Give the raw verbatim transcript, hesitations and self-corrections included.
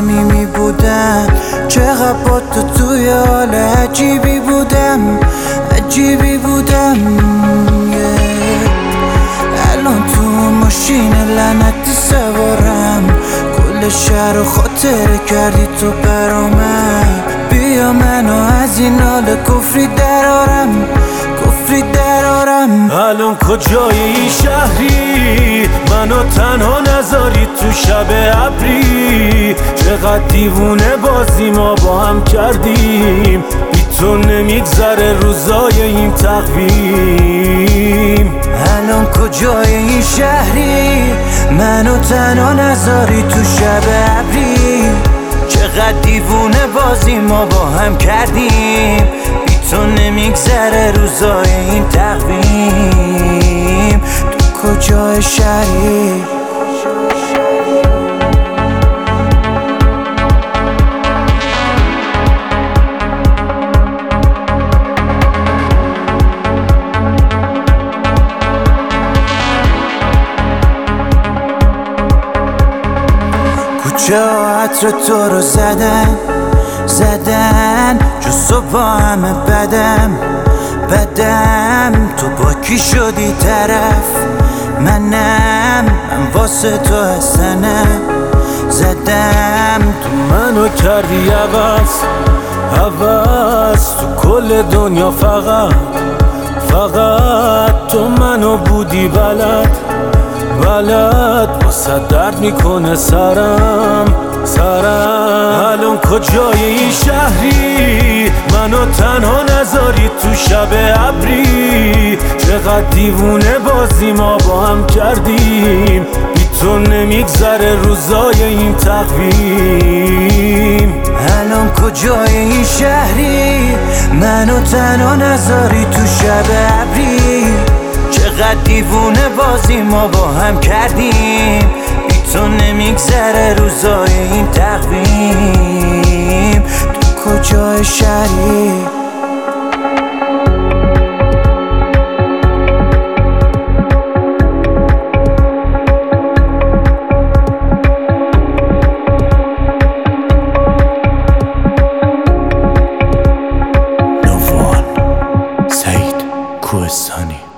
صمیمی بودم، چقدر با تو توی حال عجیبی بودم عجیبی بودم yeah. الان تو ماشین لعنتی سوارم، کل شهر رو خاطره کردی تو برامم. بیا منو از این حال کفری درارم کفری درارم. الان کجای این شهری؟ منو تنها نذاری تو شب ابری. چقدر دیوونه بازی ما با هم کردیم، بی تو نمیگذره روزای این تقویم. الان کجای این شهری؟ منو تنها نذاری تو شب ابری. چقدر دیوونه بازی ما با هم کردیم، بی تو نمیگذره روزای این تقویم. تو کجای شهری؟ کوچه ها عطر تو رو زدن زدن، جو صبح همه بدم بدم. تو با کی شدی طرف؟ منم من واسه تو حسنم زدم. تو منو کردی عوض عوض، تو کل دنیا فقط فقط تو منو بودی بلد بلد. واسه درد میکنه سرم سرم. الان کجای این شهری؟ منو تنها نذاری تو شب ابری. چقدر دیوونه بازی ما با هم کردیم، بی تو نمیگذره روزای این تقویم. الان کجای این شهری؟ منو تنها نذاری تو شب ابری. چقدر دیوونه بازی ما با هم کردیم، بی تو نمیگذره روزای این تقویم. تو کجای شهری؟ سعید کوهستانی.